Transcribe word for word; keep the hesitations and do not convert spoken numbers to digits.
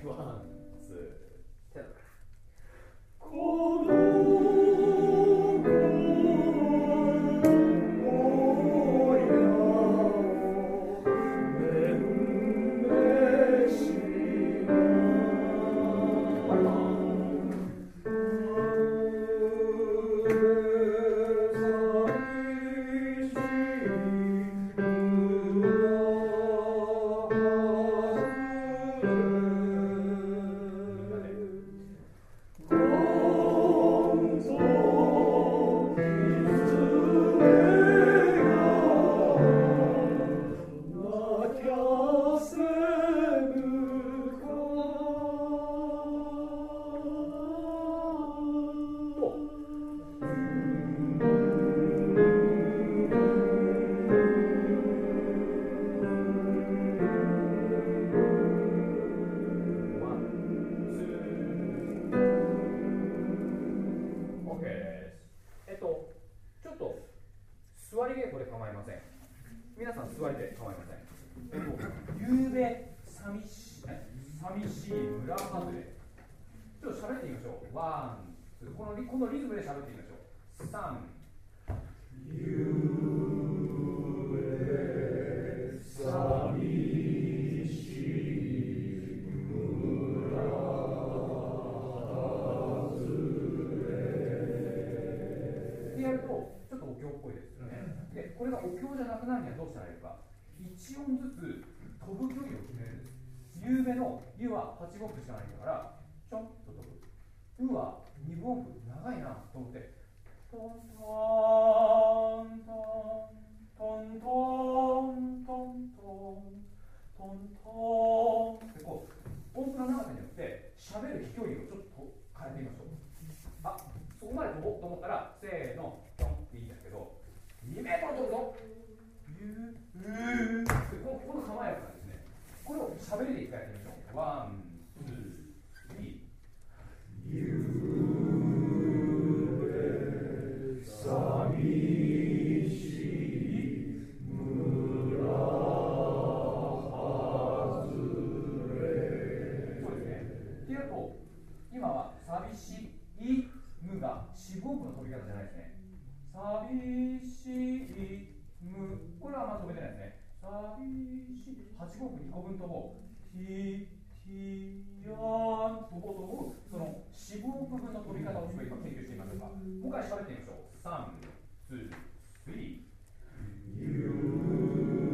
ワン、ツー、テン。 こ座りでこれ構いません。皆さん座りで構いません。えっと、ゆうべ寂しい、寂しい村外れ。ちょっと喋ってみましょう。ワン、ツー、このリ、このリズムで喋ってみましょう。三。ゆうべ寂しい村外れ。でやると、ちょっとお経っぽいですよね。で、これがお経じゃなくなるにはどうしたらいいか。一音ずつ飛ぶ距離を決めるんです。ゆうべのゆははちごうふしかないんだから、ちょんと飛ぶ。うはにぶ音符、長いなと思って、トントントントントントントントンってこう、音符の長さによって喋る飛距離をちょっと変えてみましょう。あ、そこまで飛ぼうと思ったら、せーの、トンっていいんですけど、にメートル飛ぶぞ。ゆううーってこの構えやからですね。これを喋りで一回やってみましょう。ワン、ツー、スリー。ゆうべ寂しい村外れ。そうですね。っていうと、今は寂しいむが四分音符の飛び方じゃないですね。寂しいむ、これはあんま飛べてないですね。寂しい、はちごうふにこぶん飛ぼう。ひ、ひやん、飛ぼう飛ぼう。その四分音符分の飛び方をちょっと今研究してみましょうか。もう一回喋ってみましょう。さん、に、スリー。ゆ